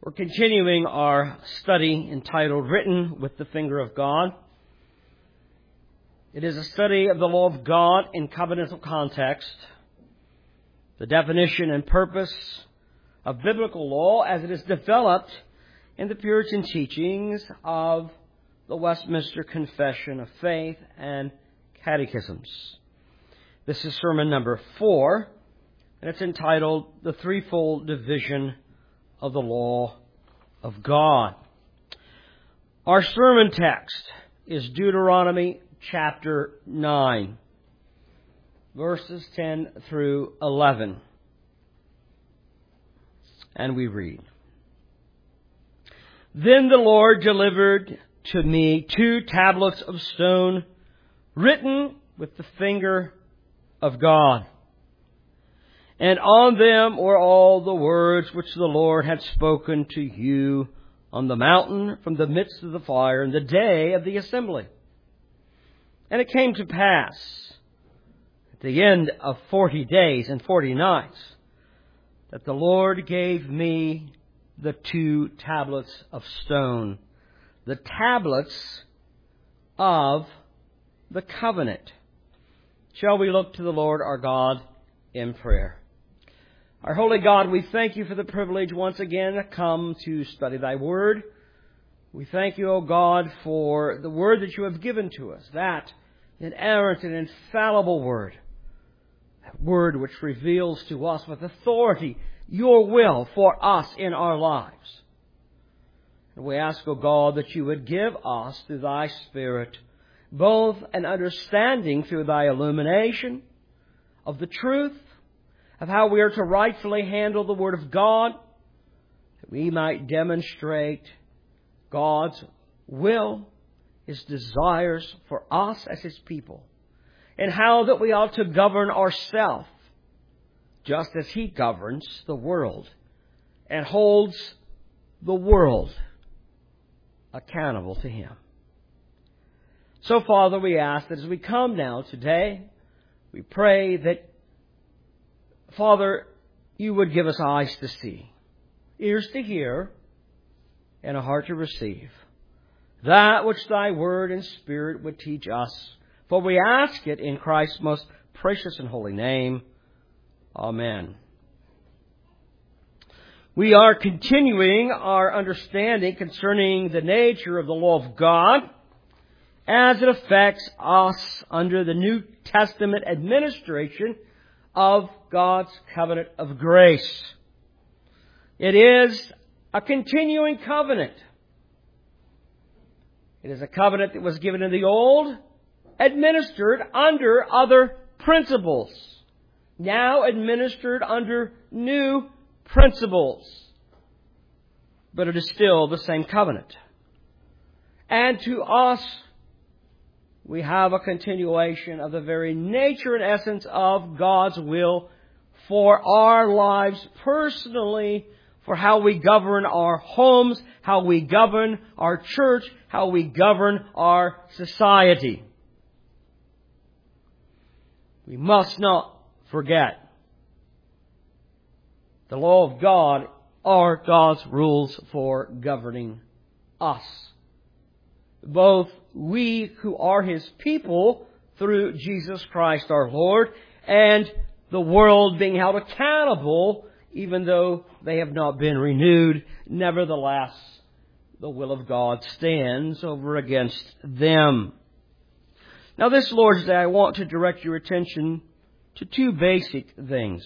We're continuing our study entitled Written with the Finger of God. It is a study of the law of God in covenantal context, the definition and purpose of biblical law as it is developed in the Puritan teachings of the Westminster Confession of Faith and Catechisms. This is sermon number 4, and it's entitled The Threefold Division of the Law of God. Our sermon text is Deuteronomy chapter 9, verses 10 through 11. And we read, Then the Lord delivered to me 2 tablets of stone written with the finger of God. And on them were all the words which the Lord had spoken to you on the mountain from the midst of the fire in the day of the assembly. And it came to pass at the end of 40 days and 40 nights that the Lord gave me the 2 tablets of stone, the tablets of the covenant. Shall we look to the Lord our God in prayer? Our holy God, we thank you for the privilege once again to come to study thy word. We thank you, O God, for the word that you have given to us, that inerrant and infallible word, that word which reveals to us with authority your will for us in our lives. And we ask, O God, that you would give us through thy Spirit both an understanding through thy illumination of the truth, of how we are to rightfully handle the Word of God, that we might demonstrate God's will, His desires for us as His people, and how that we ought to govern ourselves, just as He governs the world and holds the world accountable to Him. So, Father, we ask that as we come now today, we pray that, Father, you would give us eyes to see, ears to hear, and a heart to receive that which thy word and Spirit would teach us. For we ask it in Christ's most precious and holy name. Amen. We are continuing our understanding concerning the nature of the law of God as it affects us under the New Testament administration of God's covenant of grace. It is a continuing covenant. It is a covenant that was given in the Old, administered under other principles, now administered under new principles. But it is still the same covenant. And to us, we have a continuation of the very nature and essence of God's will for our lives personally, for how we govern our homes, how we govern our church, how we govern our society. We must not forget the law of God are God's rules for governing us. Both we who are His people through Jesus Christ our Lord, and the world being held accountable even though they have not been renewed. Nevertheless, the will of God stands over against them. Now this Lord's Day, I want to direct your attention to 2 basic things.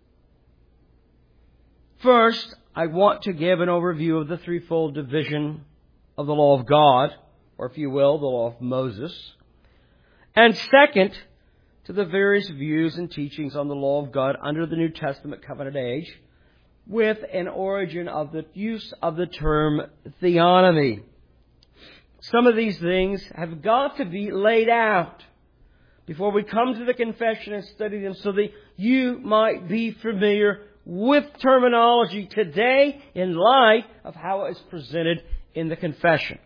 First, I want to give an overview of the threefold division of the law of God, or if you will, the law of Moses. And second, to the various views and teachings on the law of God under the New Testament covenant age, with an origin of the use of the term theonomy. Some of these things have got to be laid out before we come to the confession and study them so that you might be familiar with terminology today in light of how it is presented in the confession.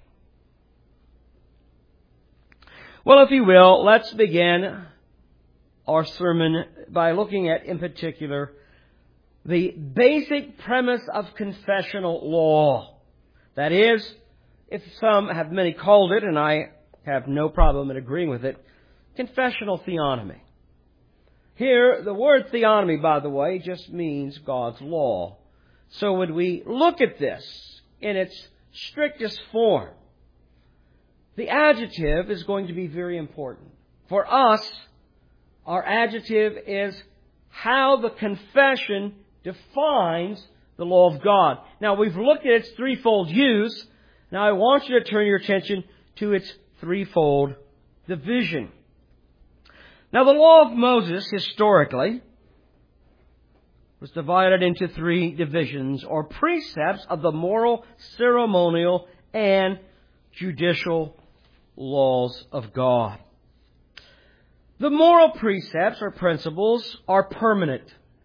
Well, if you will, let's begin our sermon by looking at, in particular, the basic premise of confessional law. That is, if some have many called it, and I have no problem in agreeing with it, confessional theonomy. Here, the word theonomy, by the way, just means God's law. So when we look at this in its strictest form, the adjective is going to be very important. For us, our adjective is how the confession defines the law of God. Now, we've looked at its threefold use. Now, I want you to turn your attention to its threefold division. Now, the law of Moses, historically, was divided into three divisions, or precepts of the moral, ceremonial, and judicial laws of God. The moral precepts or principles are permanent,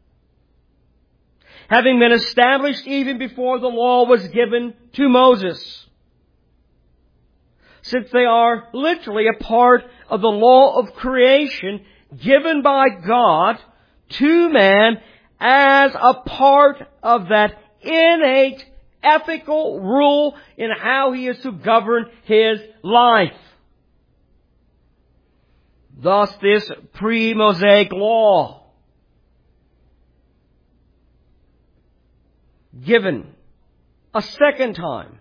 having been established even before the law was given to Moses, since they are literally a part of the law of creation given by God to man as a part of that innate ethical rule in how he is to govern his life. Thus, this pre-Mosaic law, given a second time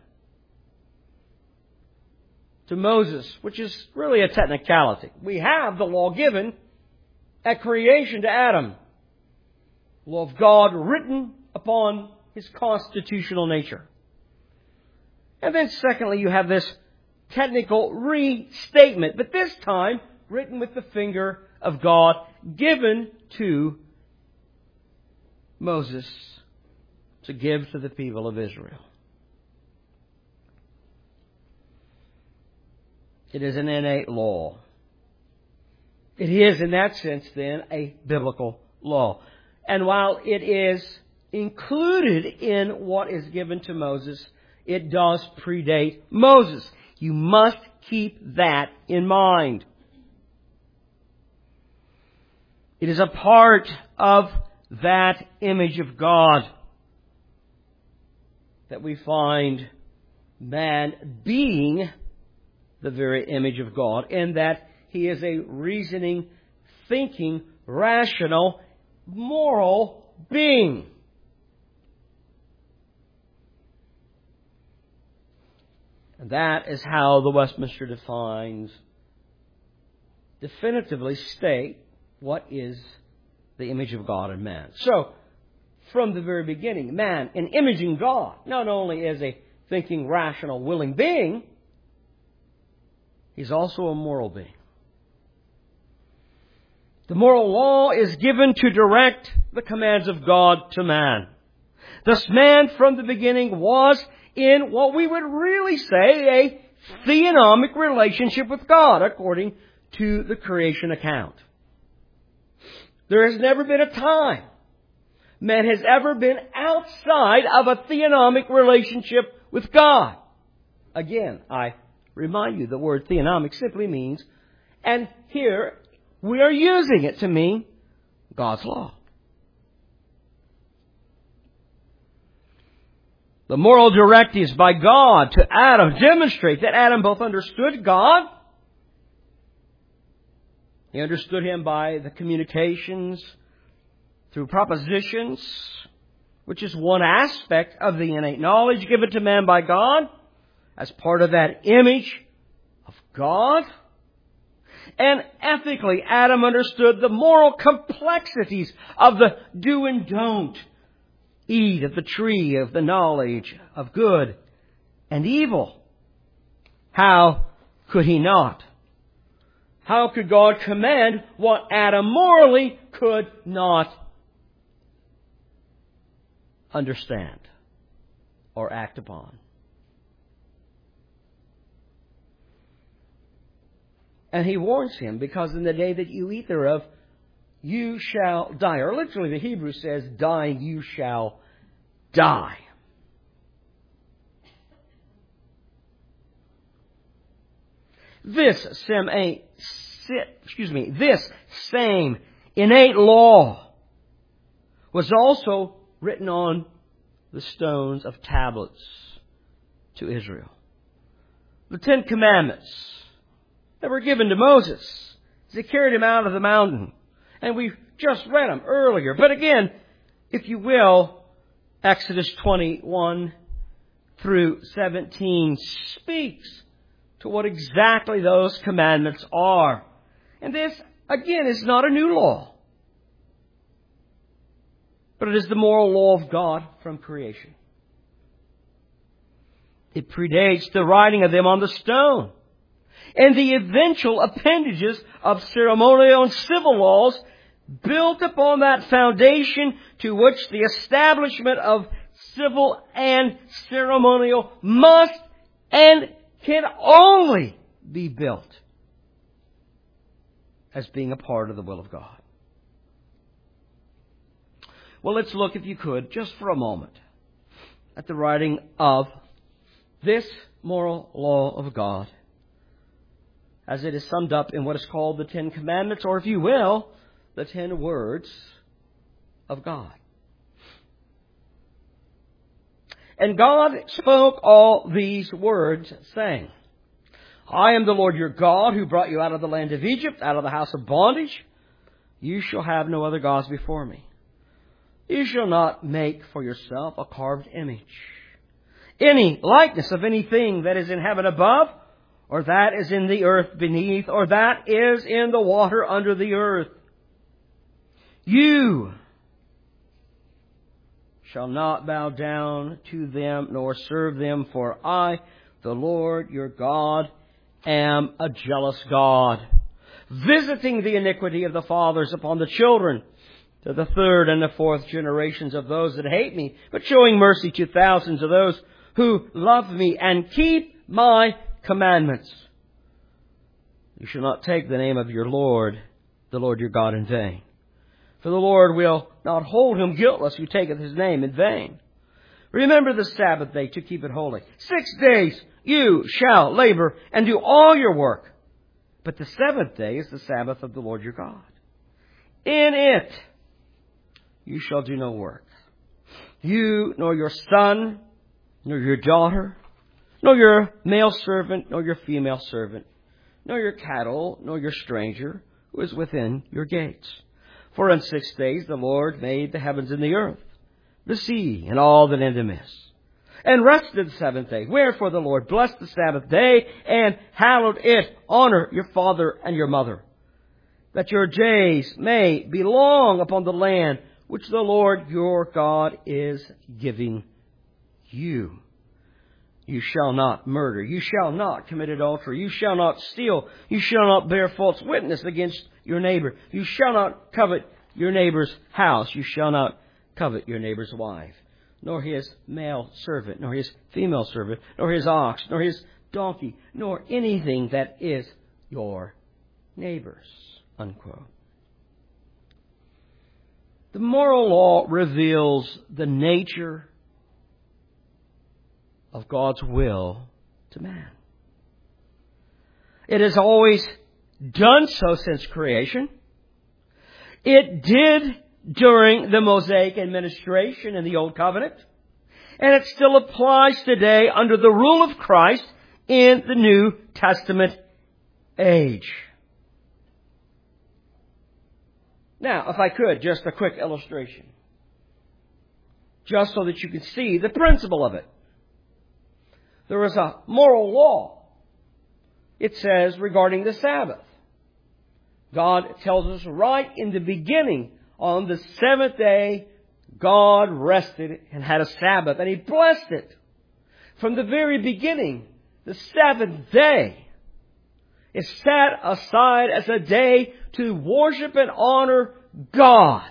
to Moses, which is really a technicality. We have the law given at creation to Adam. The law of God written upon his constitutional nature. And then secondly, you have this technical restatement, but this time written with the finger of God, given to Moses to give to the people of Israel. It is an innate law. It is, in that sense, then, a biblical law. And while it is included in what is given to Moses, it does predate Moses. You must keep that in mind. It is a part of that image of God that we find man being the very image of God, in that he is a reasoning, thinking, rational, moral being. And that is how the Westminster definitively state what is the image of God in man. So, from the very beginning, man, in imaging God, not only is a thinking, rational, willing being, he's also a moral being. The moral law is given to direct the commands of God to man. Thus, man from the beginning was in what we would really say a theonomic relationship with God, according to the creation account. There has never been a time man has ever been outside of a theonomic relationship with God. Again, I remind you, the word theonomic simply means, and here we are using it to mean, God's law. The moral directives by God to Adam demonstrate that Adam both understood God, he understood Him by the communications through propositions, which is one aspect of the innate knowledge given to man by God, as part of that image of God. And ethically, Adam understood the moral complexities of the do and don't eat of the tree of the knowledge of good and evil. How could he not? How could God command what Adam morally could not understand or act upon? And he warns him, because in the day that you eat thereof, you shall die. Or literally the Hebrew says, dying you shall die. This same innate law was also written on the stones of tablets to Israel. The 10 Commandments that were given to Moses as he carried him out of the mountain. And we've just read them earlier. But again, if you will, Exodus 21 through 17 speaks to what exactly those commandments are. And this, again, is not a new law, but it is the moral law of God from creation. It predates the writing of them on the stone and the eventual appendages of ceremonial and civil laws built upon that foundation to which the establishment of civil and ceremonial must and can only be built as being a part of the will of God. Well, let's look, if you could, just for a moment, at the writing of this moral law of God, as it is summed up in what is called the 10 Commandments, or if you will, the 10 words of God. And God spoke all these words, saying, I am the Lord your God, who brought you out of the land of Egypt, out of the house of bondage. You shall have no other gods before me. You shall not make for yourself a carved image, any likeness of anything that is in heaven above, or that is in the earth beneath, or that is in the water under the earth. You shall not bow down to them, nor serve them, for I, the Lord your God, am a jealous God, visiting the iniquity of the fathers upon the children, to the third and the fourth generations of those that hate me, but showing mercy to thousands of those who love me and keep my commandments. You shall not take the name of your Lord, the Lord your God, in vain. For the Lord will not hold him guiltless who taketh his name in vain. Remember the Sabbath day to keep it holy. 6 days you shall labor and do all your work. But the seventh day is the Sabbath of the Lord your God. In it you shall do no work. You, nor your son, nor your daughter, nor your male servant, nor your female servant, nor your cattle, nor your stranger who is within your gates. For in 6 days the Lord made the heavens and the earth, the sea, and all that in them is, and rested the seventh day. Wherefore the Lord blessed the Sabbath day and hallowed it. Honor your father and your mother, that your days may be long upon the land which the Lord your God is giving you. You shall not murder. You shall not commit adultery. You shall not steal. You shall not bear false witness against your neighbor. You shall not covet your neighbor's house. You shall not covet your neighbor's wife, nor his male servant, nor his female servant, nor his ox, nor his donkey, nor anything that is your neighbor's. Unquote. The moral law reveals the nature of God's will to man. It has always done so since creation. It did during the Mosaic administration in the Old Covenant. And it still applies today under the rule of Christ in the New Testament age. Now, if I could, just a quick illustration, just so that you can see the principle of it. There is a moral law, it says, regarding the Sabbath. God tells us right in the beginning, on the seventh day, God rested and had a Sabbath, and He blessed it. From the very beginning, the seventh day is set aside as a day to worship and honor God.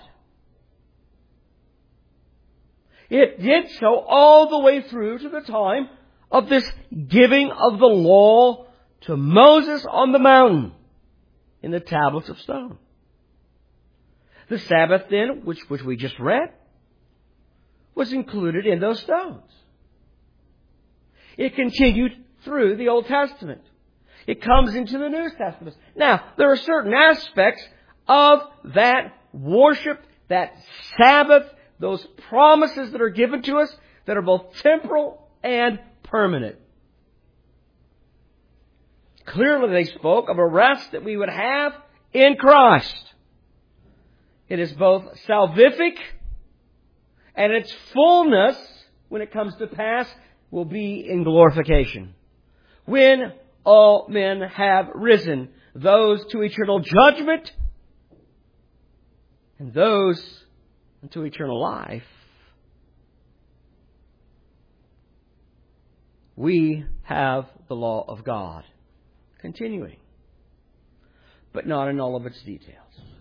It did so all the way through to the time of this giving of the law to Moses on the mountain in the tablets of stone. The Sabbath then, which we just read, was included in those stones. It continued through the Old Testament. It comes into the New Testament. Now, there are certain aspects of that worship, that Sabbath, those promises that are given to us that are both temporal and permanent. Clearly they spoke of a rest that we would have in Christ. It is both salvific, and its fullness, when it comes to pass, will be in glorification. When all men have risen, those to eternal judgment and those unto eternal life, we have the law of God continuing, but not in all of its details.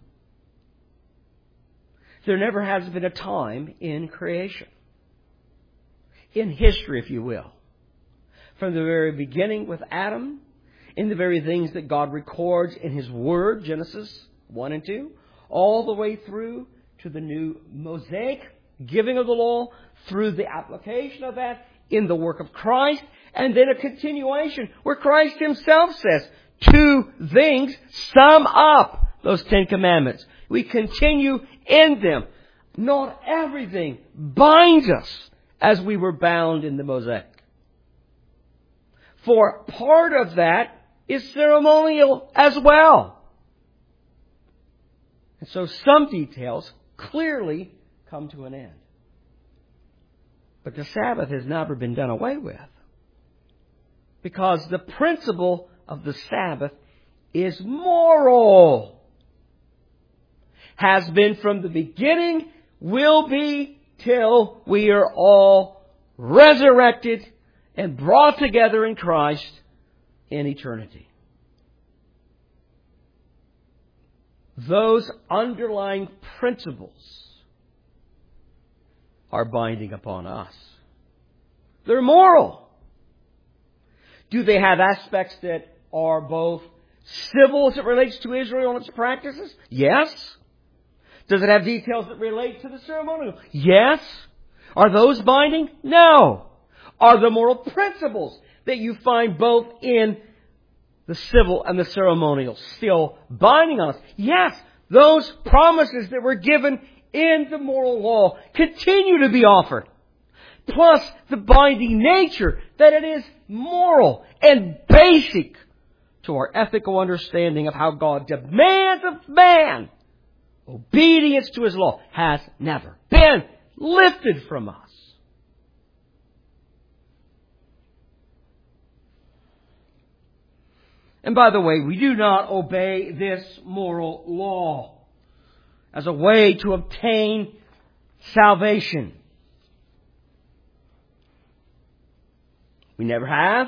There never has been a time in creation, in history, if you will, from the very beginning with Adam, in the very things that God records in His Word, Genesis 1 and 2, all the way through to the new Mosaic giving of the law, through the application of that in the work of Christ, and then a continuation where Christ Himself says, 2 things sum up those 10 commandments. We continue in them. Not everything binds us as we were bound in the Mosaic. For part of that is ceremonial as well. And so some details clearly come to an end. But the Sabbath has never been done away with, because the principle of the Sabbath is moral. Has been from the beginning, will be till we are all resurrected and brought together in Christ in eternity. Those underlying principles are binding upon us. They're moral. Do they have aspects that are both civil as it relates to Israel and its practices? Yes. Does it have details that relate to the ceremonial? Yes. Are those binding? No. Are the moral principles that you find both in the civil and the ceremonial still binding on us? Yes. Those promises that were given in the moral law continue to be offered. Plus the binding nature that it is moral and basic to our ethical understanding of how God demands of man. Obedience to His law has never been lifted from us. And by the way, we do not obey this moral law as a way to obtain salvation. We never have,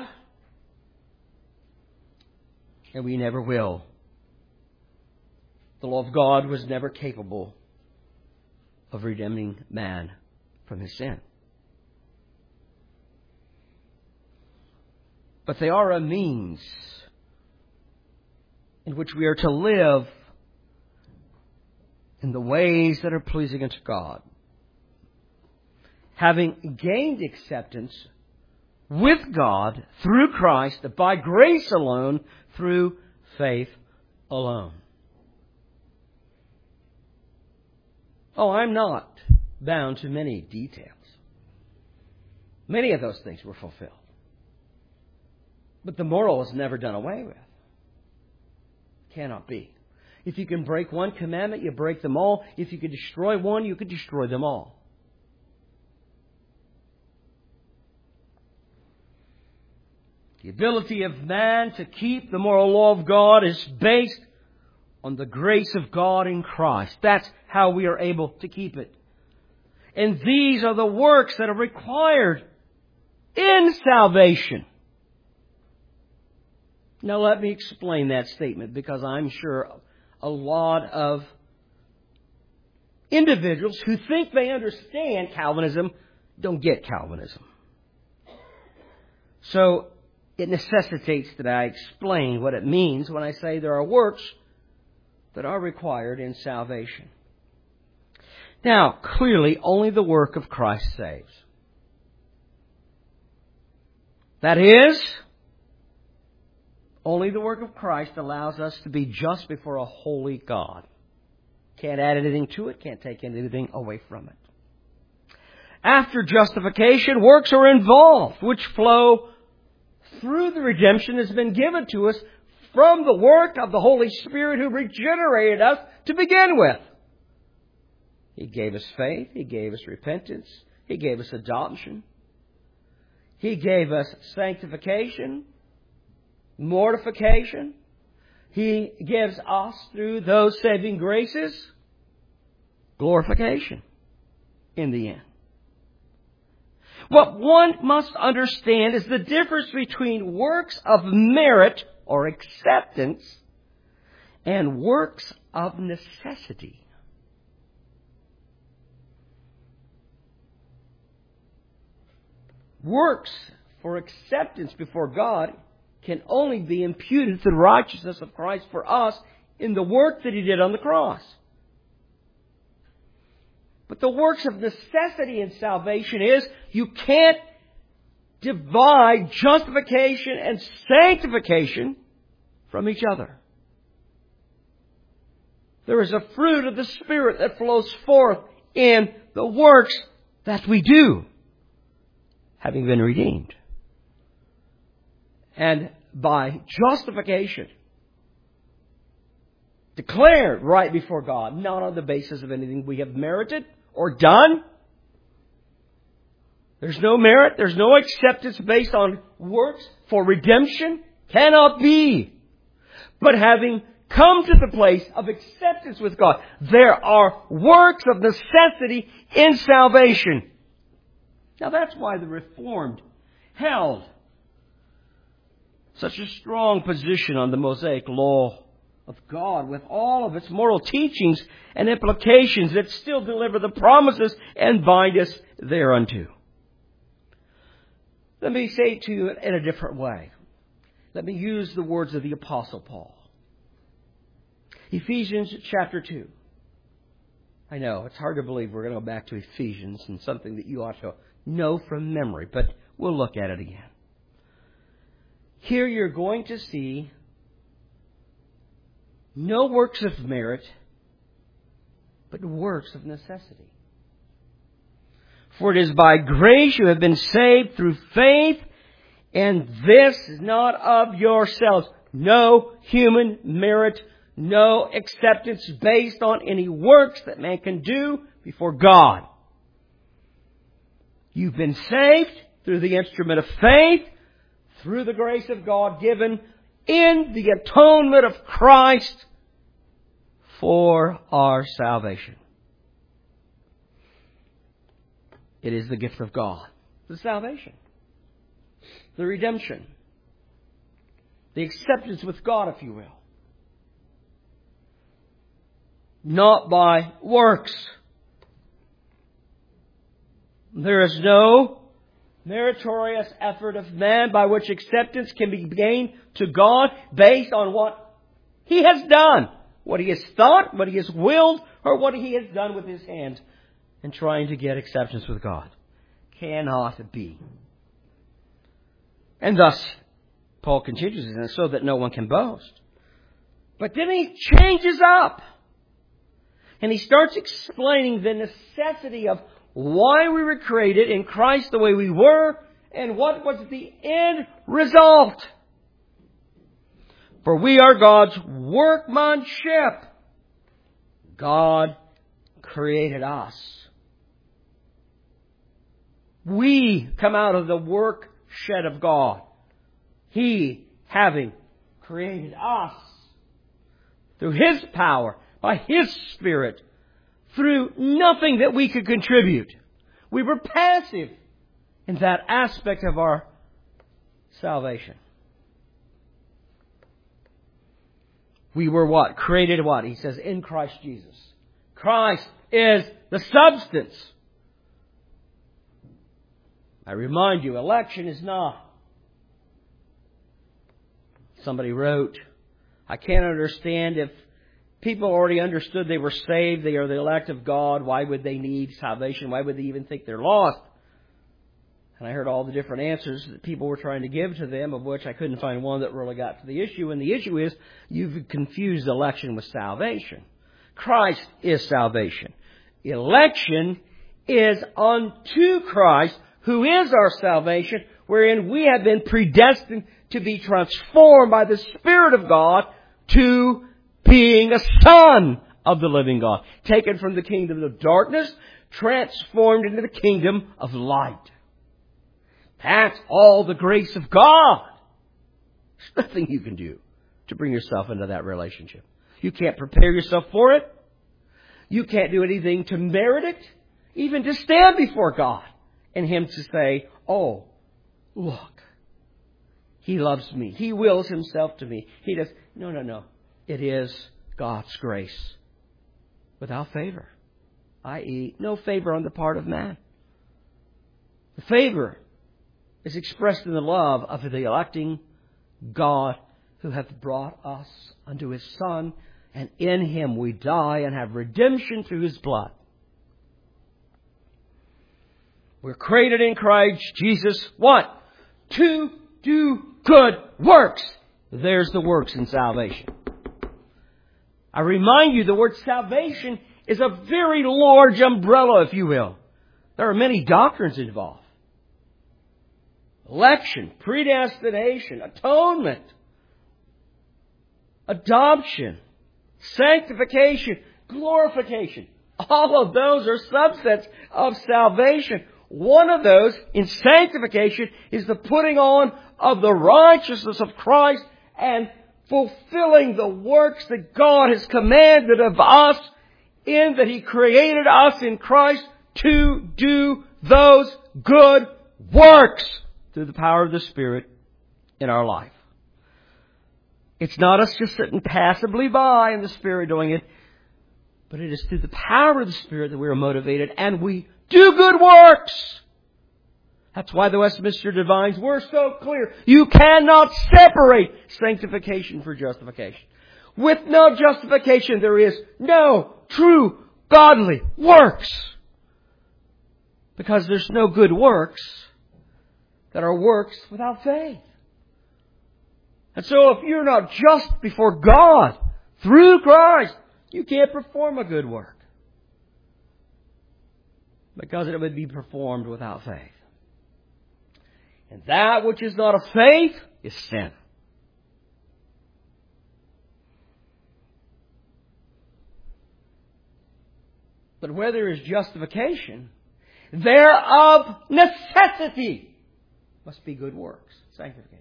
and we never will. The law of God was never capable of redeeming man from his sin. But they are a means in which we are to live in the ways that are pleasing unto God. Having gained acceptance with God through Christ, by grace alone, through faith alone. Oh, I'm not bound to many details. Many of those things were fulfilled. But the moral is never done away with. Cannot be. If you can break one commandment, you break them all. If you can destroy one, you can destroy them all. The ability of man to keep the moral law of God is based on the grace of God in Christ. That's how we are able to keep it. And these are the works that are required in salvation. Now let me explain that statement, because I'm sure a lot of individuals who think they understand Calvinism don't get Calvinism. So it necessitates that I explain what it means when I say there are works that are required in salvation. Now, clearly, only the work of Christ saves. That is, only the work of Christ allows us to be just before a holy God. Can't add anything to it, can't take anything away from it. After justification, works are involved, which flow through the redemption that's been given to us from the work of the Holy Spirit who regenerated us to begin with. He gave us faith. He gave us repentance. He gave us adoption. He gave us sanctification, mortification. He gives us, through those saving graces, glorification in the end. What one must understand is the difference between works of merit or acceptance and works of necessity. Works for acceptance before God can only be imputed to the righteousness of Christ for us in the work that He did on the cross. But the works of necessity in salvation is you can't divide justification and sanctification from each other. There is a fruit of the Spirit that flows forth in the works that we do, having been redeemed. And by justification, declared right before God, not on the basis of anything we have merited or done. There's no merit, there's no acceptance based on works for redemption. Cannot be. But having come to the place of acceptance with God, there are works of necessity in salvation. Now that's why the Reformed held such a strong position on the Mosaic law of God with all of its moral teachings and implications that still deliver the promises and bind us thereunto. Let me say it to you in a different way. Let me use the words of the Apostle Paul. Ephesians chapter 2. I know, it's hard to believe we're going to go back to Ephesians and something that you ought to know from memory, but we'll look at it again. Here you're going to see no works of merit, but works of necessity. For it is by grace you have been saved through faith, and this is not of yourselves. No human merit, no acceptance based on any works that man can do before God. You've been saved through the instrument of faith, through the grace of God given in the atonement of Christ for our salvation. It is the gift of God. The salvation. The redemption. The acceptance with God, if you will. Not by works. There is no meritorious effort of man by which acceptance can be gained to God based on what He has done, what He has thought, what He has willed, or what He has done with His hands in trying to get acceptance with God. Cannot be. And thus, Paul continues, and so that no one can boast. But then he changes up. And he starts explaining the necessity of why we were created in Christ the way we were, and what was the end result. For we are God's workmanship. God created us. We come out of the work shed of God. He having created us through His power, by His Spirit, through nothing that we could contribute. We were passive in that aspect of our salvation. We were what? Created what? He says, in Christ Jesus. Christ is the substance. I remind you, election is not. Somebody wrote, I can't understand if people already understood they were saved, they are the elect of God, why would they need salvation? Why would they even think they're lost? And I heard all the different answers that people were trying to give to them, of which I couldn't find one that really got to the issue. And the issue is, you've confused election with salvation. Christ is salvation. Election is unto Christ, who is our salvation, wherein we have been predestined to be transformed by the Spirit of God to being a son of the living God. Taken from the kingdom of darkness, transformed into the kingdom of light. That's all the grace of God. There's nothing you can do to bring yourself into that relationship. You can't prepare yourself for it. You can't do anything to merit it. Even to stand before God and Him to say, oh, look, He loves me. He wills Himself to me. He does. No. It is God's grace without favor, i.e., no favor on the part of man. The favor is expressed in the love of the electing God who hath brought us unto His Son, and in Him we die and have redemption through His blood. We're created in Christ Jesus, what? To do good works. There's the works in salvation. I remind you, the word salvation is a very large umbrella, if you will. There are many doctrines involved. Election, predestination, atonement, adoption, sanctification, glorification. All of those are subsets of salvation. One of those, in sanctification, is the putting on of the righteousness of Christ and fulfilling the works that God has commanded of us in that He created us in Christ to do those good works through the power of the Spirit in our life. It's not us just sitting passively by in the Spirit doing it, but it is through the power of the Spirit that we are motivated and we do good works. That's why the Westminster Divines were so clear. You cannot separate sanctification from justification. With no justification, there is no true godly works. Because there's no good works that are works without faith. And so if you're not just before God through Christ, you can't perform a good work. Because it would be performed without faith. And that which is not of faith is sin. But where there is justification, there of necessity must be good works, sanctification.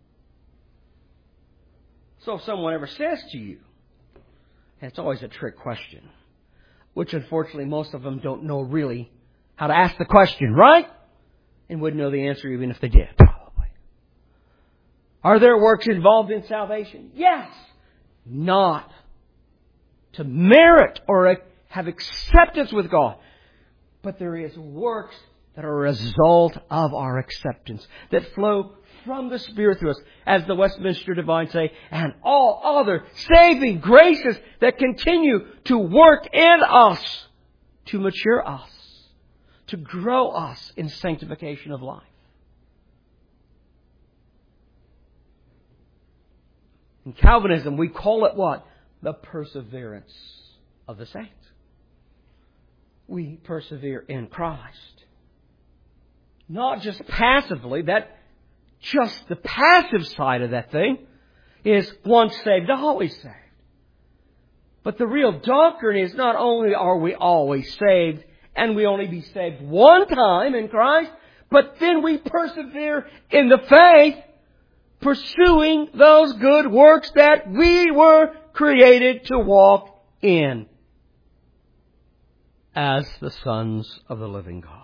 So if someone ever says to you, and it's always a trick question, which unfortunately most of them don't know really how to ask the question, right? And wouldn't know the answer even if they did, probably. Are there works involved in salvation? Yes. Not to merit or have acceptance with God. But there is works that are a result of our acceptance, that flow from the Spirit through us, as the Westminster Divines say, and all other saving graces that continue to work in us, to mature us, to grow us in sanctification of life. In Calvinism, we call it what? The perseverance of the saints. We persevere in Christ. Not just passively, that just the passive side of that thing is once saved, always saved. But the real doctrine is not only are we always saved and we only be saved one time in Christ, but then we persevere in the faith, pursuing those good works that we were created to walk in as the sons of the living God.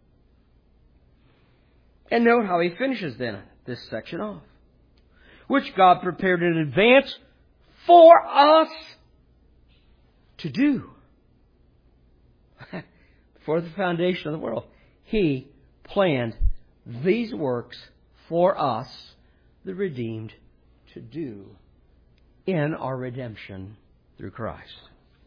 And note how he finishes then this section off. Which God prepared in advance for us to do. For the foundation of the world. He planned these works for us, the redeemed, to do in our redemption through Christ.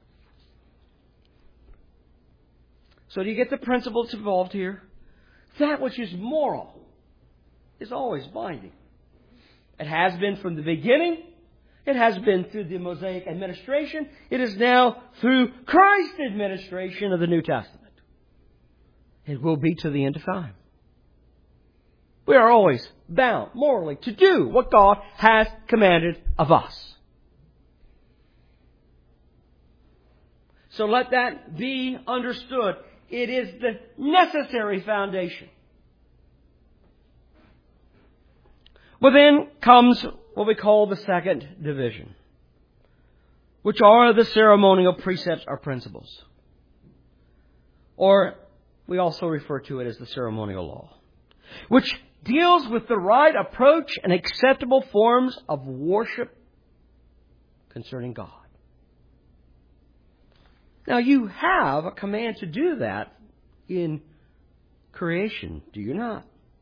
So do you get the principles involved here? That which is moral is always binding. It has been from the beginning. It has been through the Mosaic administration. It is now through Christ's administration of the New Testament. It will be to the end of time. We are always bound morally to do what God has commanded of us. So let that be understood. It is the necessary foundation. But then comes what we call the second division, which are the ceremonial precepts or principles. Or we also refer to it as the ceremonial law, which deals with the right approach and acceptable forms of worship concerning God. Now, you have a command to do that in creation, do you not?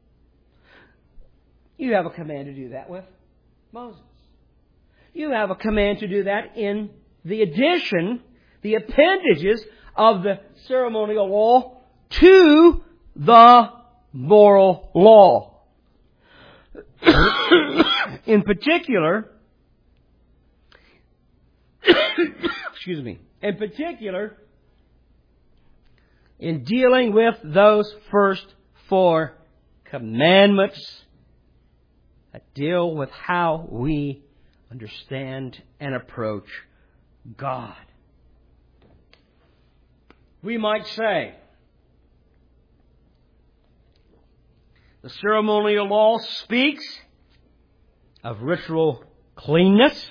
You have a command to do that with Moses. You have a command to do that in the addition, the appendages of the ceremonial law to the moral law. In particular, in dealing with those first 4 commandments that deal with how we understand and approach God. We might say, the ceremonial law speaks of ritual cleanness.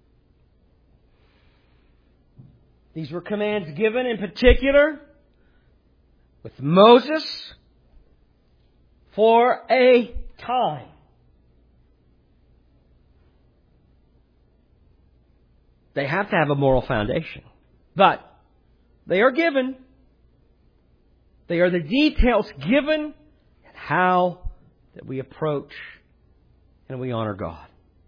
These were commands given in particular with Moses for a time. They have to have a moral foundation. But they are given. They are the details given in how that we approach and we honor God.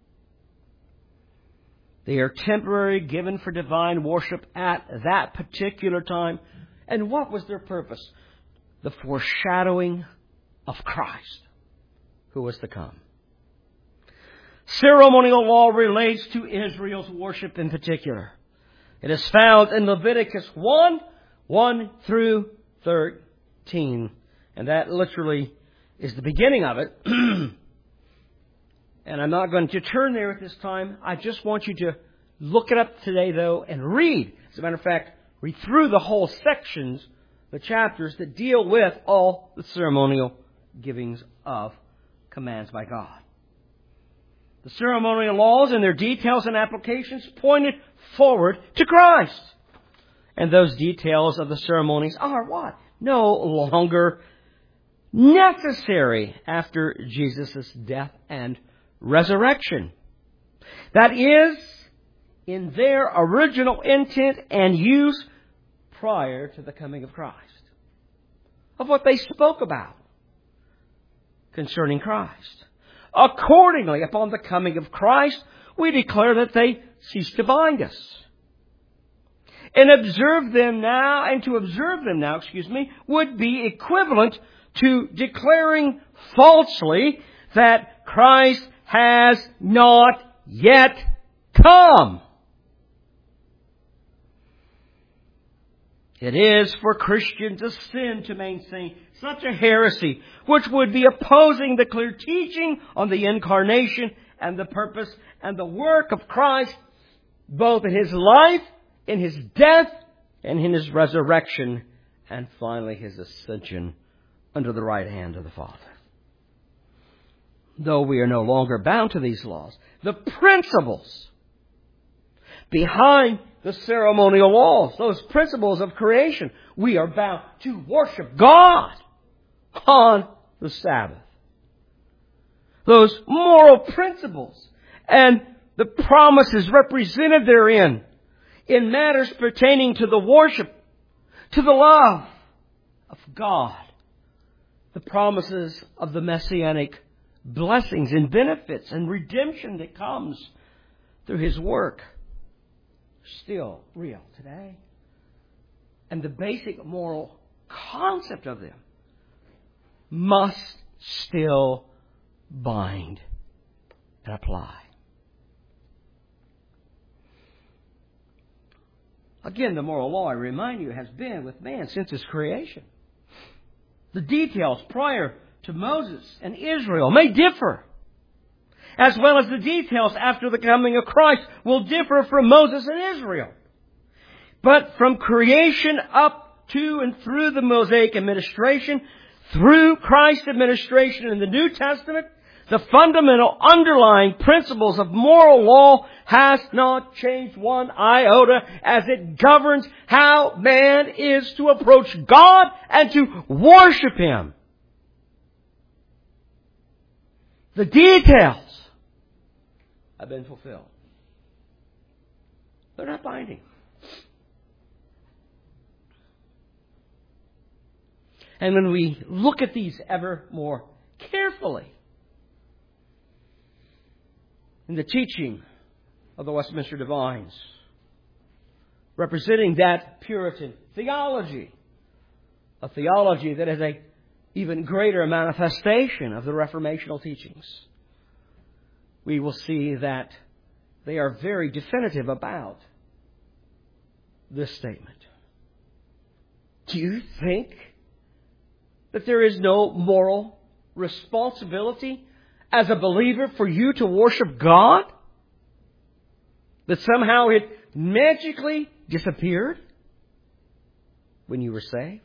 They are temporary, given for divine worship at that particular time. And what was their purpose? The foreshadowing of Christ, who was to come. Ceremonial law relates to Israel's worship in particular. It is found in Leviticus 1 through 13. And that literally is the beginning of it. And I'm not going to turn there at this time. I just want you to look it up today, though, and read. As a matter of fact, read through the whole sections, the chapters that deal with all the ceremonial givings of commands by God. The ceremonial laws and their details and applications pointed forward to Christ. And those details of the ceremonies are what? No longer necessary after Jesus' death and resurrection. That is, in their original intent and use prior to the coming of Christ. Of what they spoke about concerning Christ. Accordingly, upon the coming of Christ, we declare that they cease to bind us. And to observe them now, would be equivalent to declaring falsely that Christ has not yet come. It is for Christians a sin to maintain such a heresy, which would be opposing the clear teaching on the incarnation and the purpose and the work of Christ, both in His life, in His death, and in His resurrection, and finally His ascension under the right hand of the Father. Though we are no longer bound to these laws, the principles behind the ceremonial laws, those principles of creation, we are bound to worship God on the Sabbath. Those moral principles and the promises represented therein in matters pertaining to the worship, to the love of God, the promises of the messianic blessings and benefits and redemption that comes through His work, still real today. And the basic moral concept of them must still bind and apply. Again, the moral law, I remind you, has been with man since his creation. The details prior to Moses and Israel may differ, as well as the details after the coming of Christ will differ from Moses and Israel. But from creation up to and through the Mosaic administration, through Christ's administration in the New Testament, the fundamental underlying principles of moral law has not changed one iota as it governs how man is to approach God and to worship Him. The details have been fulfilled. They're not binding. And when we look at these ever more carefully, in the teaching of the Westminster Divines, representing that Puritan theology, a theology that is an even greater manifestation of the Reformational teachings, we will see that they are very definitive about this statement. Do you think that there is no moral responsibility as a believer for you to worship God? That somehow it magically disappeared when you were saved?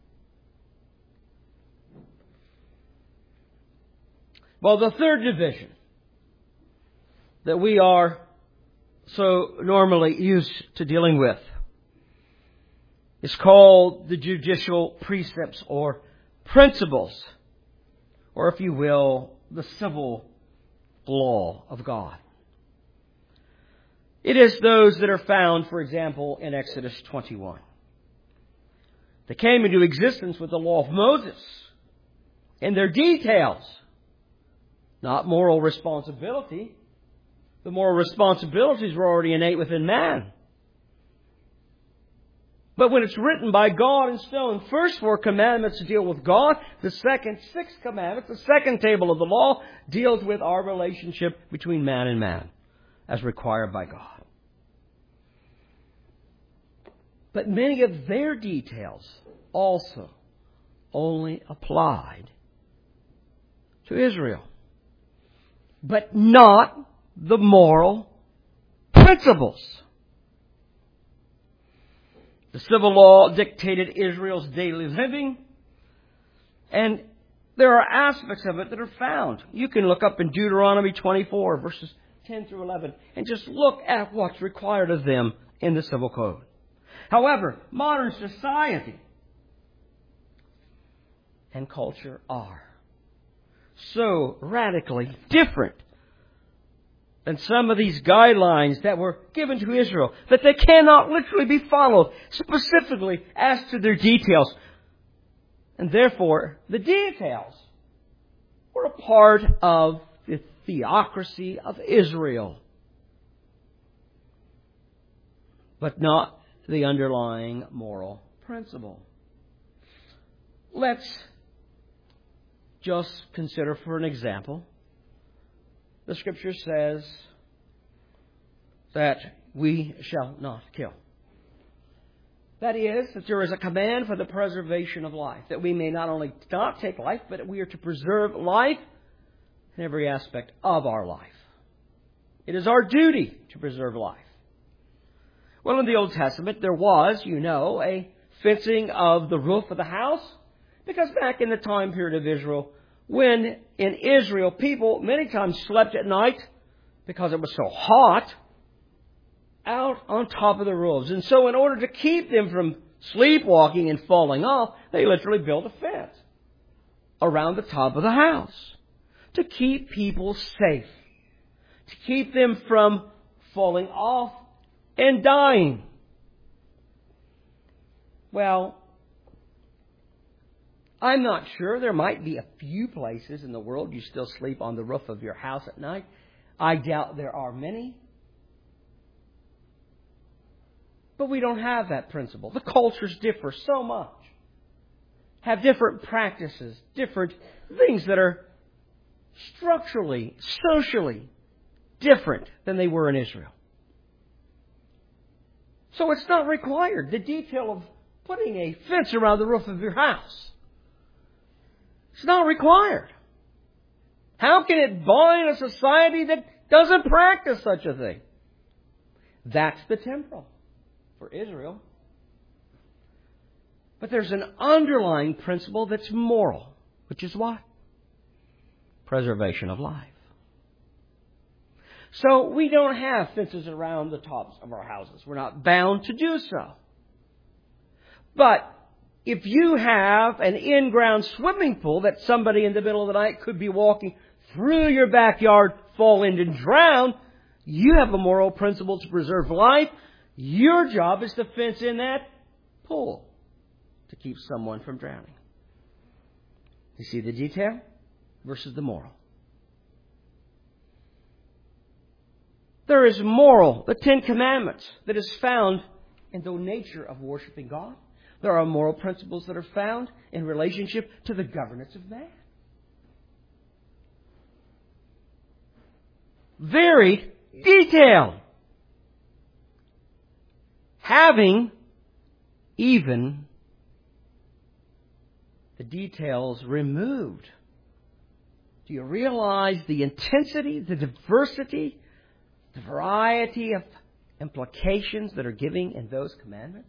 Well, the third division that we are so normally used to dealing with is called the judicial precepts or principles, or if you will, the civil law of God. It is those that are found, for example, in Exodus 21. They came into existence with the law of Moses in their details, not moral responsibility. The moral responsibilities were already innate within man. But when it's written by God in stone, first 4 commandments deal with God. The second 6 commandments, the second table of the law, deals with our relationship between man and man, as required by God. But many of their details also only applied to Israel, but not the moral principles. The civil law dictated Israel's daily living, and there are aspects of it that are found. You can look up in Deuteronomy 24, verses 10 through 11, and just look at what's required of them in the civil code. However, modern society and culture are so radically different than some of these guidelines that were given to Israel, that they cannot literally be followed specifically as to their details. And therefore, the details were a part of the theocracy of Israel, but not the underlying moral principle. Let's just consider for an example. The Scripture says that we shall not kill. That is, that there is a command for the preservation of life, that we may not only not take life, but we are to preserve life in every aspect of our life. It is our duty to preserve life. Well, in the Old Testament, there was, a fencing of the roof of the house, because back in the time period of Israel, when in Israel people many times slept at night because it was so hot out on top of the roofs. And so in order to keep them from sleepwalking and falling off, they literally built a fence around the top of the house to keep people safe, to keep them from falling off and dying. Well, I'm not sure. There might be a few places in the world you still sleep on the roof of your house at night. I doubt there are many. But we don't have that principle. The cultures differ so much. Have different practices, different things that are structurally, socially different than they were in Israel. So it's not required. The detail of putting a fence around the roof of your house It's not required. How can it bind a society that doesn't practice such a thing? That's the temporal for Israel. But there's an underlying principle that's moral, which is what? Preservation of life. So we don't have fences around the tops of our houses. We're not bound to do so. But if you have an in-ground swimming pool that somebody in the middle of the night could be walking through your backyard, fall in and drown, you have a moral principle to preserve life. Your job is to fence in that pool to keep someone from drowning. You see the detail versus the moral. There is moral, the Ten Commandments, that is found in the nature of worshiping God. There are moral principles that are found in relationship to the governance of man. Very detailed. Having even the details removed. Do you realize the intensity, the diversity, the variety of implications that are given in those commandments?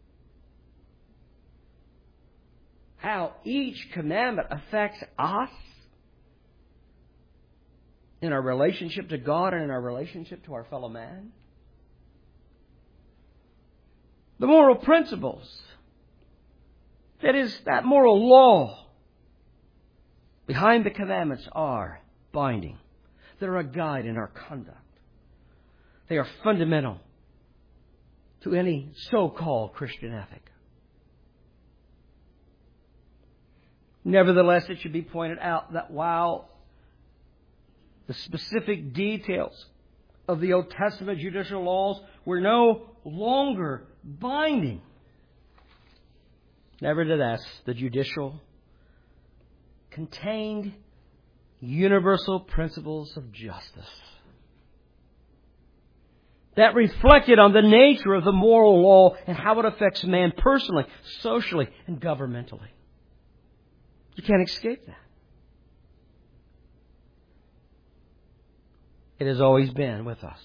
How each commandment affects us in our relationship to God and in our relationship to our fellow man. The moral principles, that is, that moral law behind the commandments are binding. They're a guide in our conduct. They are fundamental to any so-called Christian ethic. Nevertheless, it should be pointed out that while the specific details of the Old Testament judicial laws were no longer binding, nevertheless, the judicial contained universal principles of justice that reflected on the nature of the moral law and how it affects man personally, socially, and governmentally. You can't escape that. It has always been with us.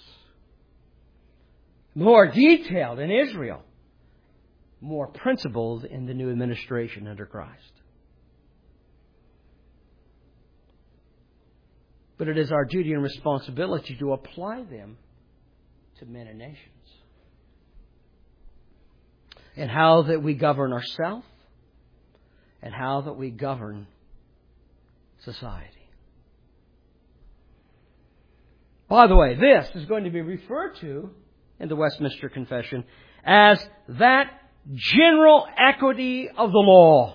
More detailed in Israel, more principled in the new administration under Christ. But it is our duty and responsibility to apply them to men and nations. And how that we govern ourselves and how that we govern society. By the way, this is going to be referred to in the Westminster Confession as that general equity of the law.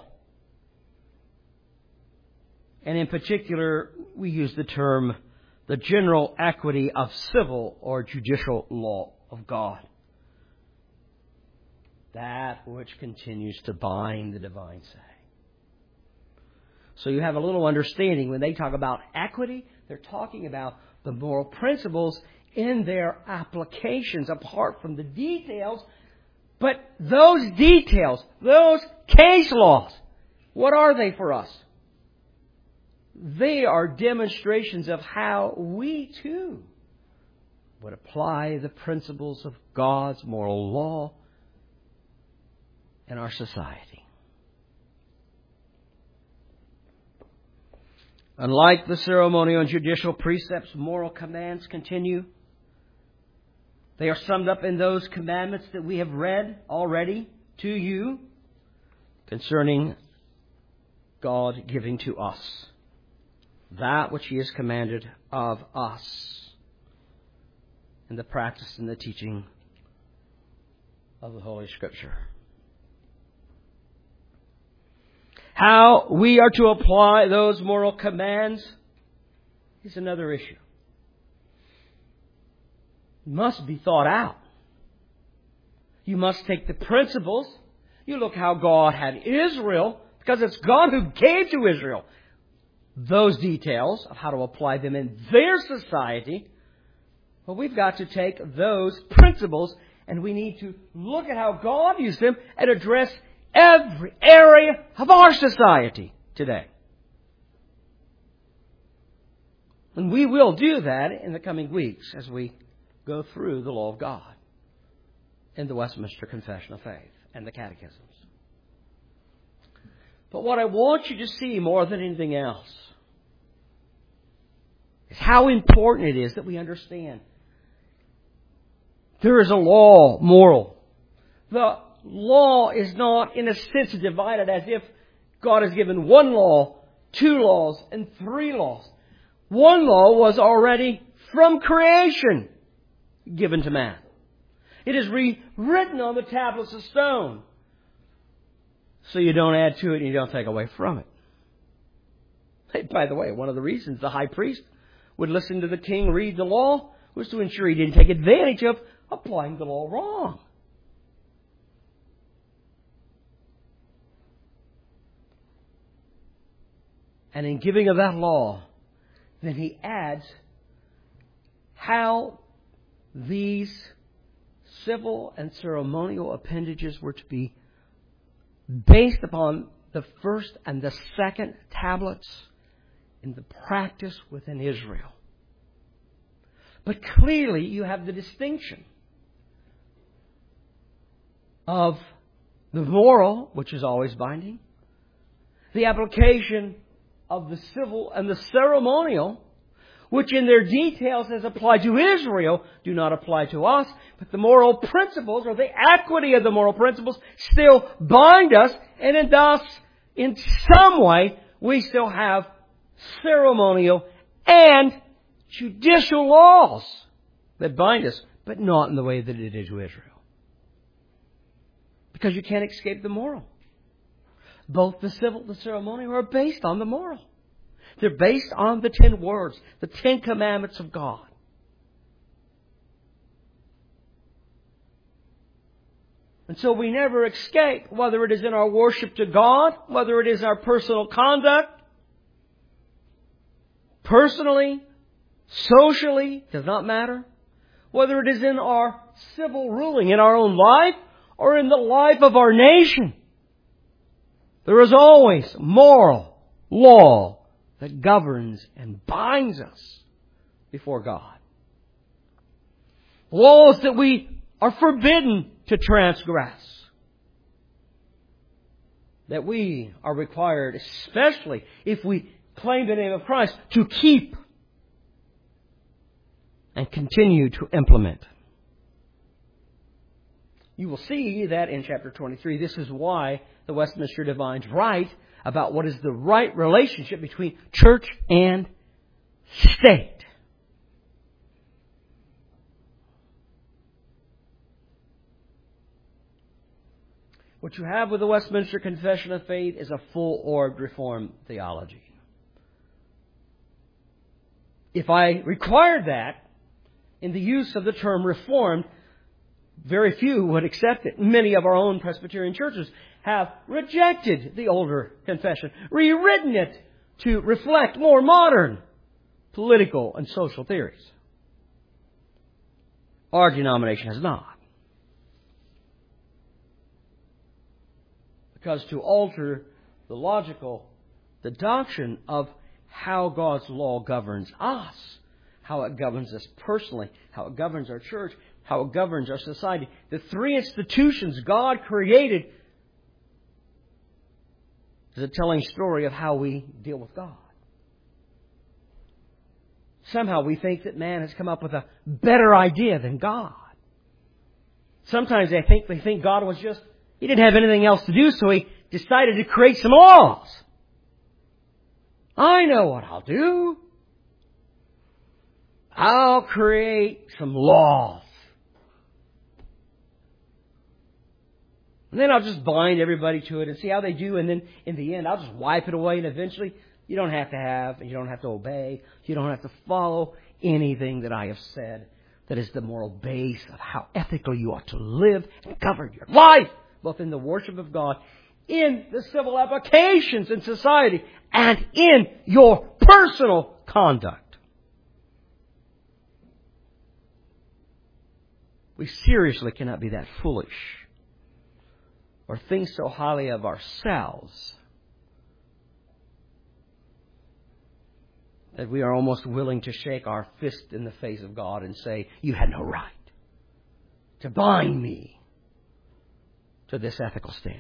And in particular, we use the term the general equity of civil or judicial law of God. That which continues to bind the divine say. So you have a little understanding. When they talk about equity, they're talking about the moral principles in their applications apart from the details. But those details, those case laws, what are they for us? They are demonstrations of how we too would apply the principles of God's moral law in our society. Unlike the ceremonial and judicial precepts, moral commands continue. They are summed up in those commandments that we have read already to you concerning God giving to us that which He has commanded of us in the practice and the teaching of the Holy Scripture. How we are to apply those moral commands is another issue. It must be thought out. You must take the principles. You look how God had Israel, because it's God who gave to Israel those details of how to apply them in their society. Well, we've got to take those principles and we need to look at how God used them and address every area of our society today. And we will do that in the coming weeks as we go through the law of God in the Westminster Confession of Faith and the catechisms. But what I want you to see more than anything else is how important it is that we understand there is a law, moral. The law is not, in a sense, divided as if God has given one law, two laws, and three laws. One law was already from creation given to man. It is rewritten on the tablets of stone. So you don't add to it and you don't take away from it. Hey, by the way, one of the reasons the high priest would listen to the king read the law was to ensure he didn't take advantage of applying the law wrong. And in giving of that law, then he adds how these civil and ceremonial appendages were to be based upon the first and the second tablets in the practice within Israel. But clearly you have the distinction of the moral, which is always binding, the application of the civil and the ceremonial, which in their details as applied to Israel do not apply to us, but the moral principles or the equity of the moral principles still bind us, and thus, in some way, we still have ceremonial and judicial laws that bind us, but not in the way that it did to Israel. Because you can't escape the moral. Both the civil and the ceremonial are based on the moral. They're based on the 10 words, the 10 commandments of God. And so we never escape, whether it is in our worship to God, whether it is our personal conduct, personally, socially, does not matter, whether it is in our civil ruling, in our own life, or in the life of our nation. There is always moral law that governs and binds us before God. Laws that we are forbidden to transgress. That we are required, especially if we claim the name of Christ, to keep and continue to implement. You will see that in chapter 23. This is why the Westminster Divines write about what is the right relationship between church and state. What you have with the Westminster Confession of Faith is a full-orbed Reformed theology. If I required that in the use of the term Reformed, very few would accept it. Many of our own Presbyterian churches have rejected the older confession, rewritten it to reflect more modern political and social theories. Our denomination has not. Because to alter the doctrine of how God's law governs us, how it governs us personally, how it governs our church, how it governs our society. The three institutions God created is a telling story of how we deal with God. Somehow we think that man has come up with a better idea than God. Sometimes they think God was just, He didn't have anything else to do, so He decided to create some laws. I know what I'll do. I'll create some laws. And then I'll just bind everybody to it and see how they do. And then in the end, I'll just wipe it away. And eventually, you don't have to have, and you don't have to obey. You don't have to follow anything that I have said that is the moral base of how ethically you ought to live and govern your life, both in the worship of God, in the civil applications in society, and in your personal conduct. We seriously cannot be that foolish or think so highly of ourselves that we are almost willing to shake our fist in the face of God and say, you had no right to bind me to this ethical standard.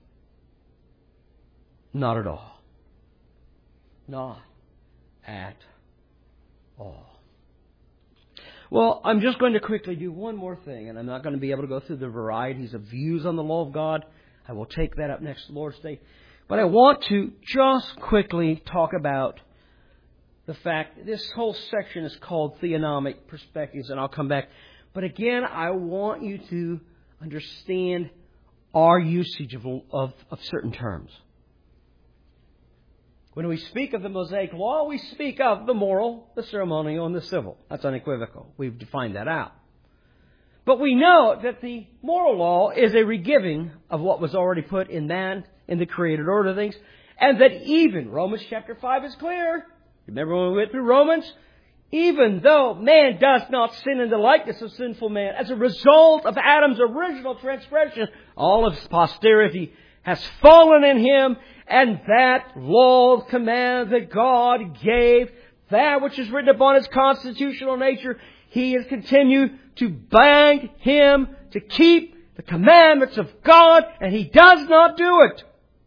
Not at all. Not at all. Well, I'm just going to quickly do one more thing, and I'm not going to be able to go through the varieties of views on the law of God. I will take that up next Lord's Day. But I want to just quickly talk about the fact that this whole section is called Theonomic Perspectives, and I'll come back. But again, I want you to understand our usage of certain terms. When we speak of the Mosaic Law, we speak of the moral, the ceremonial, and the civil. That's unequivocal. We've defined that out. But we know that the moral law is a regiving of what was already put in man, in the created order of things, and that even, Romans chapter 5 is clear. Remember when we went through Romans? Even though man does not sin in the likeness of sinful man, as a result of Adam's original transgression, all of his posterity has fallen in him, and that law of command that God gave, that which is written upon his constitutional nature, he has continued to bind him to keep the commandments of God, and he does not do it.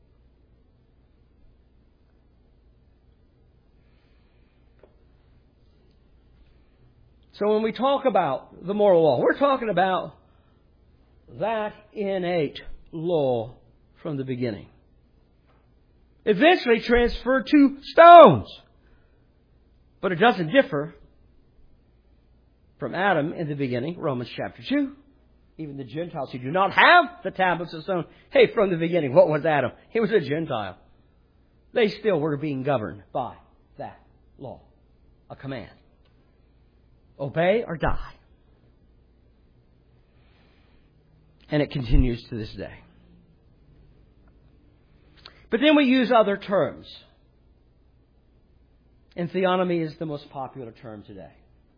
So when we talk about the moral law, we're talking about that innate law from the beginning. Eventually transferred to stones. But it doesn't differ from Adam in the beginning, Romans chapter 2. Even the Gentiles who do not have the tablets of stone. Hey, from the beginning, what was Adam? He was a Gentile. They still were being governed by that law, a command. Obey or die. And it continues to this day. But then we use other terms. And theonomy is the most popular term today.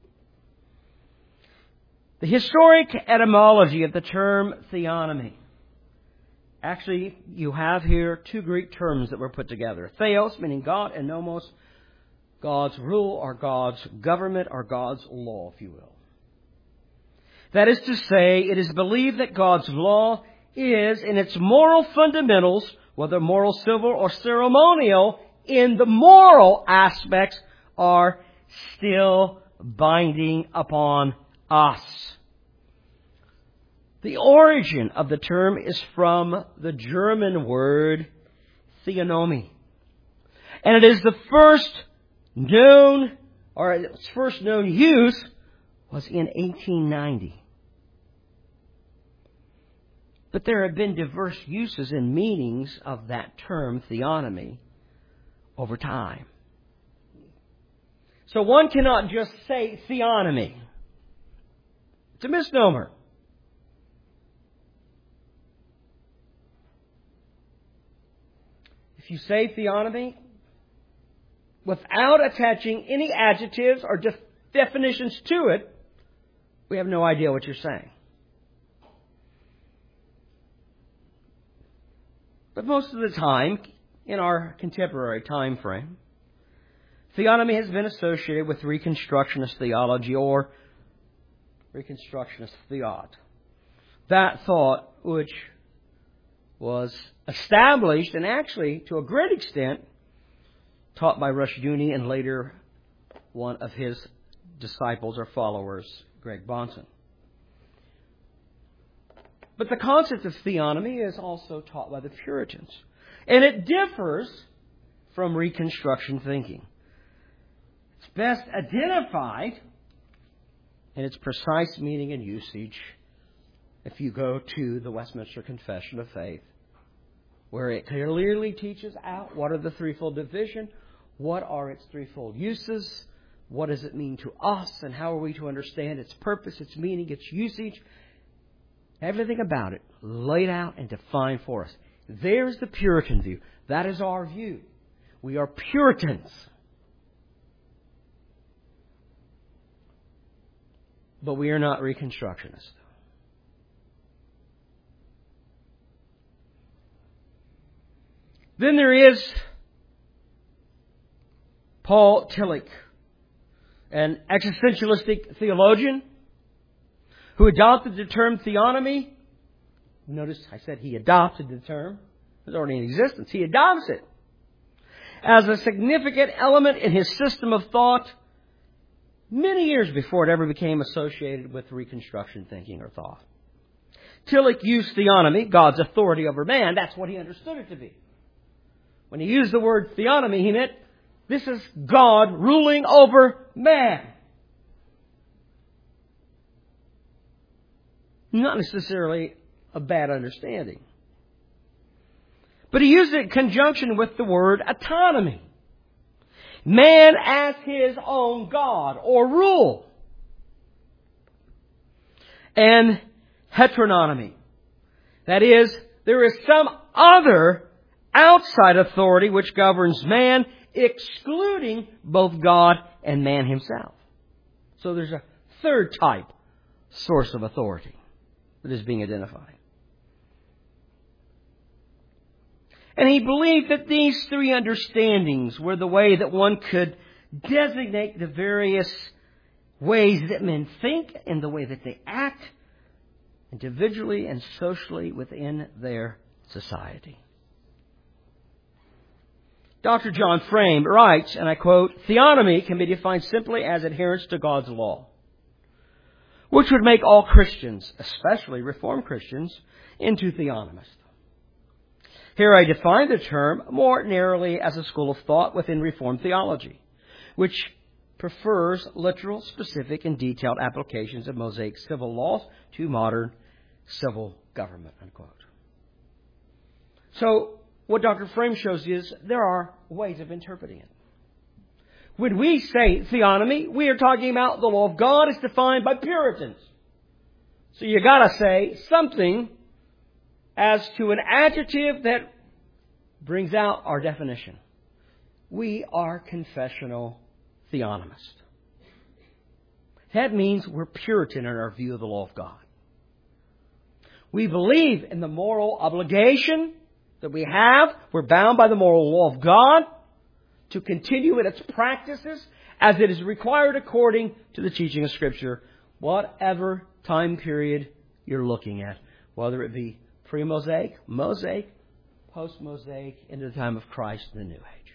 The historic etymology of the term theonomy. Actually, you have here two Greek terms that were put together. Theos, meaning God, and nomos, God's rule or God's government or God's law, if you will. That is to say, it is believed that God's law is, in its moral fundamentals, whether moral, civil, or ceremonial, in the moral aspects, are still binding upon us. The origin of the term is from the German word theonomy. And it is the first known use was in 1890. But there have been diverse uses and meanings of that term, theonomy, over time. So one cannot just say theonomy. It's a misnomer. If you say theonomy without attaching any adjectives or definitions to it, we have no idea what you're saying. But most of the time, in our contemporary time frame, theonomy has been associated with Reconstructionist theology or Reconstructionist thought. That thought which was established and actually, to a great extent, taught by Rushdoony and later one of his disciples or followers, Greg Bahnsen. But the concept of theonomy is also taught by the Puritans. And it differs from Reconstruction thinking. It's best identified in its precise meaning and usage if you go to the Westminster Confession of Faith, where it clearly teaches out what are the threefold division, what are its threefold uses, what does it mean to us, and how are we to understand its purpose, its meaning, its usage. Everything about it laid out and defined for us. There's the Puritan view. That is our view. We are Puritans. But we are not Reconstructionists. Then there is Paul Tillich, an existentialistic theologian who adopted the term theonomy. Notice I said he adopted the term. It's already in existence. He adopts it as a significant element in his system of thought many years before it ever became associated with Reconstruction thinking or thought. Tillich used theonomy, God's authority over man. That's what he understood it to be. When he used the word theonomy, he meant this is God ruling over man. Not necessarily a bad understanding. But he used it in conjunction with the word autonomy. Man as his own God or rule. And heteronomy. That is, there is some other outside authority which governs man, excluding both God and man himself. So there's a third type source of authority that is being identified. And he believed that these three understandings were the way that one could designate the various ways that men think and the way that they act individually and socially within their society. Dr. John Frame writes, and I quote, "Theonomy can be defined simply as adherence to God's law, which would make all Christians, especially Reformed Christians, into theonomists. Here I define the term more narrowly as a school of thought within Reformed theology, which prefers literal, specific, and detailed applications of Mosaic civil laws to modern civil government," unquote. So, what Dr. Frame shows is there are ways of interpreting it. When we say theonomy, we are talking about the law of God as defined by Puritans. So you gotta say something as to an adjective that brings out our definition. We are confessional theonomists. That means we're Puritan in our view of the law of God. We believe in the moral obligation that we have. We're bound by the moral law of God to continue in its practices as it is required according to the teaching of Scripture, whatever time period you're looking at, whether it be pre-Mosaic, Mosaic, post-Mosaic, into the time of Christ in the New Age.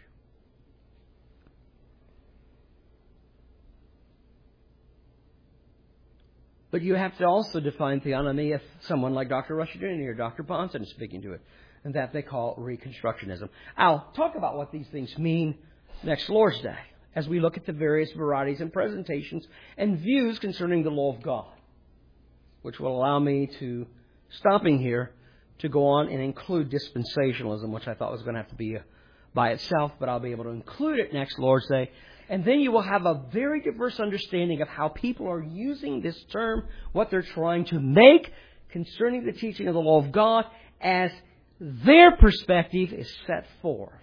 But you have to also define theonomy if someone like Dr. Rushdoony or Dr. Bonson is speaking to it, and that they call Reconstructionism. I'll talk about what these things mean next Lord's Day as we look at the various varieties and presentations and views concerning the law of God, which will allow me to, stopping here, to go on and include dispensationalism, which I thought was going to have to be by itself, but I'll be able to include it next Lord's Day. And then you will have a very diverse understanding of how people are using this term, what they're trying to make concerning the teaching of the law of God as their perspective is set forth.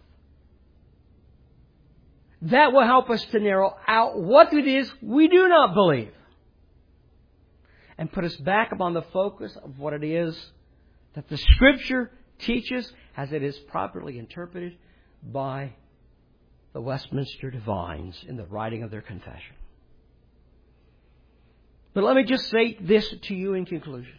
That will help us to narrow out what it is we do not believe and put us back upon the focus of what it is that the Scripture teaches as it is properly interpreted by the Westminster Divines in the writing of their confession. But let me just say this to you in conclusion.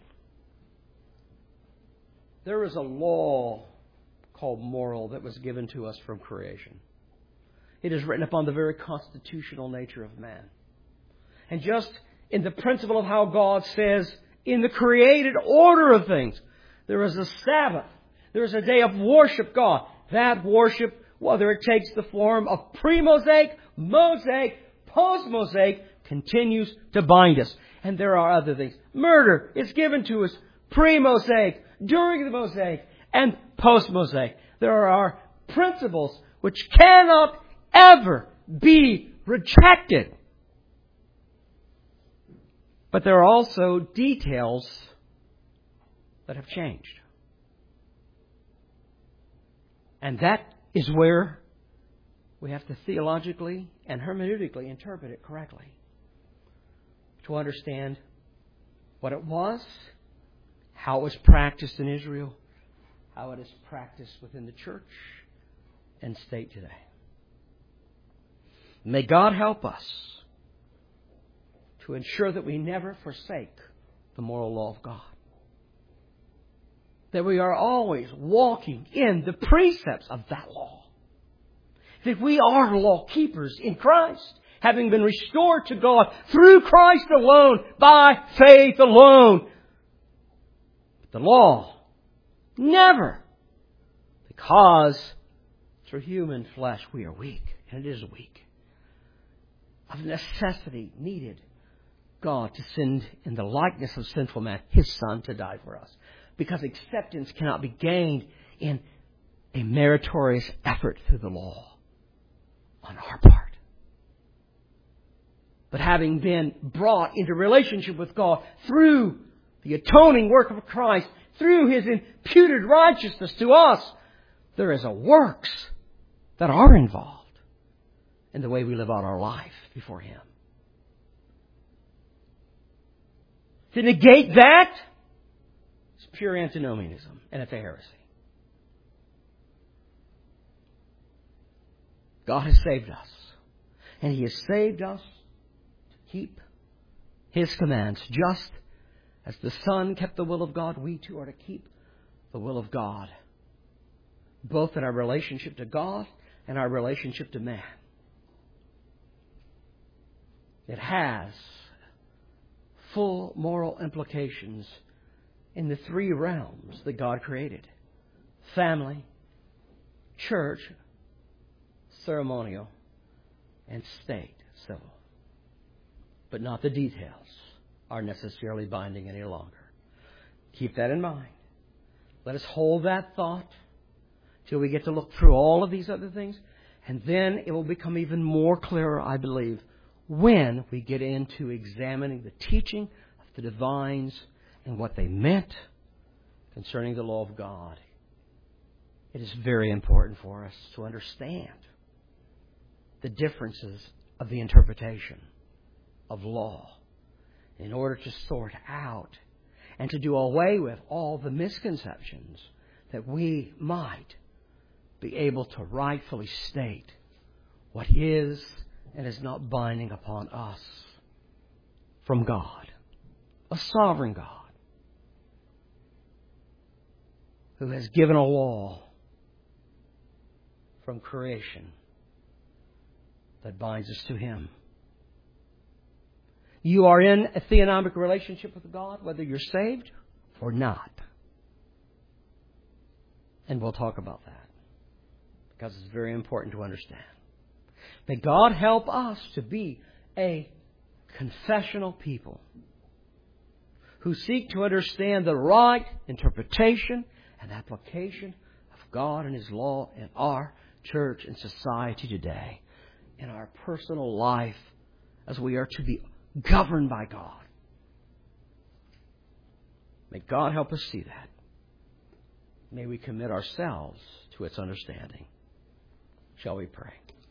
There is a law called moral that was given to us from creation. It is written upon the very constitutional nature of man. And just in the principle of how God says, in the created order of things, there is a Sabbath. There is a day of worship God. That worship, whether it takes the form of pre-Mosaic, Mosaic, post-Mosaic, continues to bind us. And there are other things. Murder is given to us pre-Mosaic, during the Mosaic, and post-Mosaic. There are principles which cannot ever be rejected. But there are also details that have changed. And that is where we have to theologically and hermeneutically interpret it correctly to understand what it was, how it was practiced in Israel, how it is practiced within the church and state today. May God help us to ensure that we never forsake the moral law of God. That we are always walking in the precepts of that law. That we are law keepers in Christ, having been restored to God through Christ alone, by faith alone. But the law, never. Because through human flesh we are weak, and it is weak. Of necessity needed God to send in the likeness of sinful man His Son to die for us. Because acceptance cannot be gained in a meritorious effort through the law on our part. But having been brought into relationship with God through the atoning work of Christ, through His imputed righteousness to us, there is a works that are involved in the way we live out our life before Him. To negate that is pure antinomianism, and it's a heresy. God has saved us, and He has saved us to keep His commands. Just as the Son kept the will of God, we too are to keep the will of God, both in our relationship to God and our relationship to man. It has full moral implications in the three realms that God created: family, church, ceremonial, and state, civil. But not the details are necessarily binding any longer. Keep that in mind. Let us hold that thought till we get to look through all of these other things, and then it will become even more clearer, I believe, when we get into examining the teaching of the divines and what they meant concerning the law of God. It is very important for us to understand the differences of the interpretation of law in order to sort out and to do away with all the misconceptions, that we might be able to rightfully state what is and is not binding upon us from God, a sovereign God who has given a law from creation that binds us to Him. You are in a theonomic relationship with God, whether you're saved or not. And we'll talk about that, because it's very important to understand. May God help us to be a confessional people who seek to understand the right interpretation and application of God and His law in our church and society today, in our personal life, as we are to be governed by God. May God help us see that. May we commit ourselves to its understanding. Shall we pray?